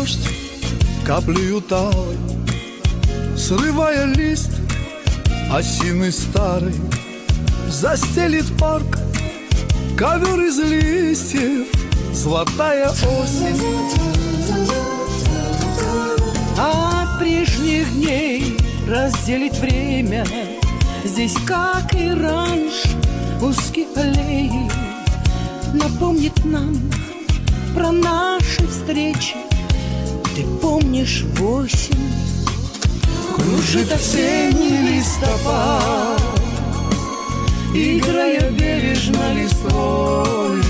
дождь каплею талой, срывая лист осины старый, застелит парк ковер из листьев, золотая осень. От прежних дней разделить время, здесь, как и раньше, узкие аллеи, напомнит нам про наши встречи. Ты помнишь 8? Кружит осенний листопад, играя бережно листвою,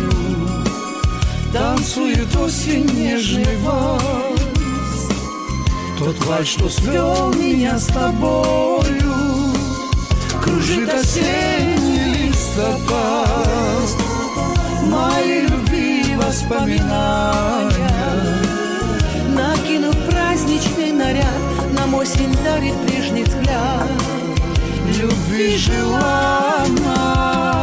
танцует осень нежный вальс. Тот вальс, что свел меня с тобою. Кружит осенний листопад, моей любви воспоминания. Накинув праздничный наряд, нам осень дарит прежний взгляд любви желанной.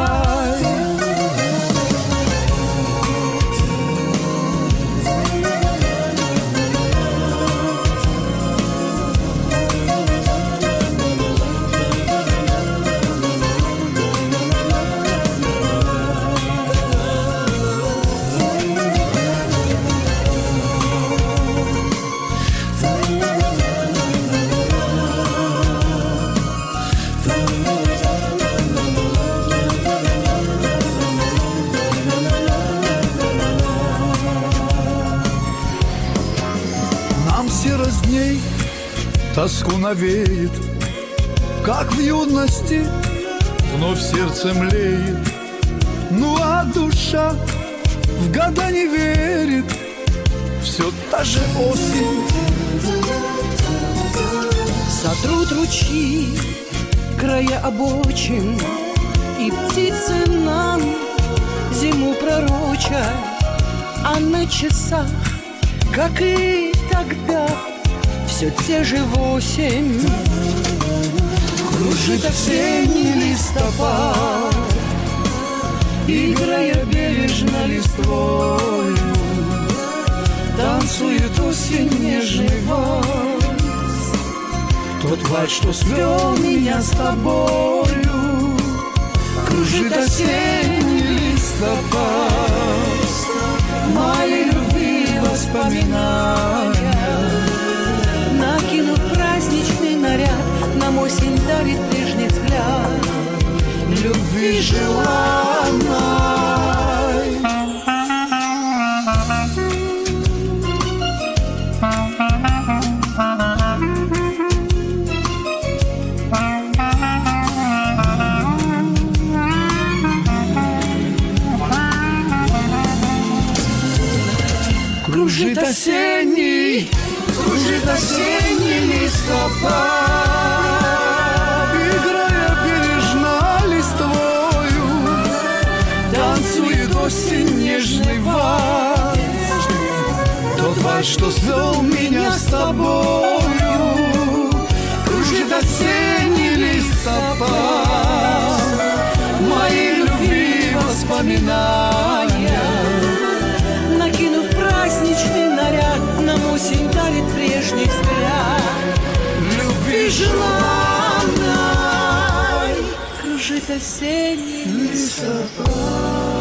Серость дней тоску навеет, как в юности вновь сердце млеет. Ну а душа в года не верит, все та же осень. Сотрут ручьи, края обочин, и птицы нам зиму пророчат, а на часах, как и тогда, все те же 8. Кружит осенний листопад, играя бережно листвою, танцует осень нежный вальс. Тот вальс, что свел меня с тобою. Кружит осенний листопад, моей любви воспоминания. Накинув праздничный наряд, нам осень дарит прежний взгляд любви желанной. Кружит осенний листопад, играя бережно листвою, танцует осень нежный вальс. Тот вальс, что свел меня с тобою. Кружит осенний листопад, моей любви воспоминания. Накинув праздничный наряд, нам осень дарит прежний взгляд любви желанной. Кружит осенний листопад.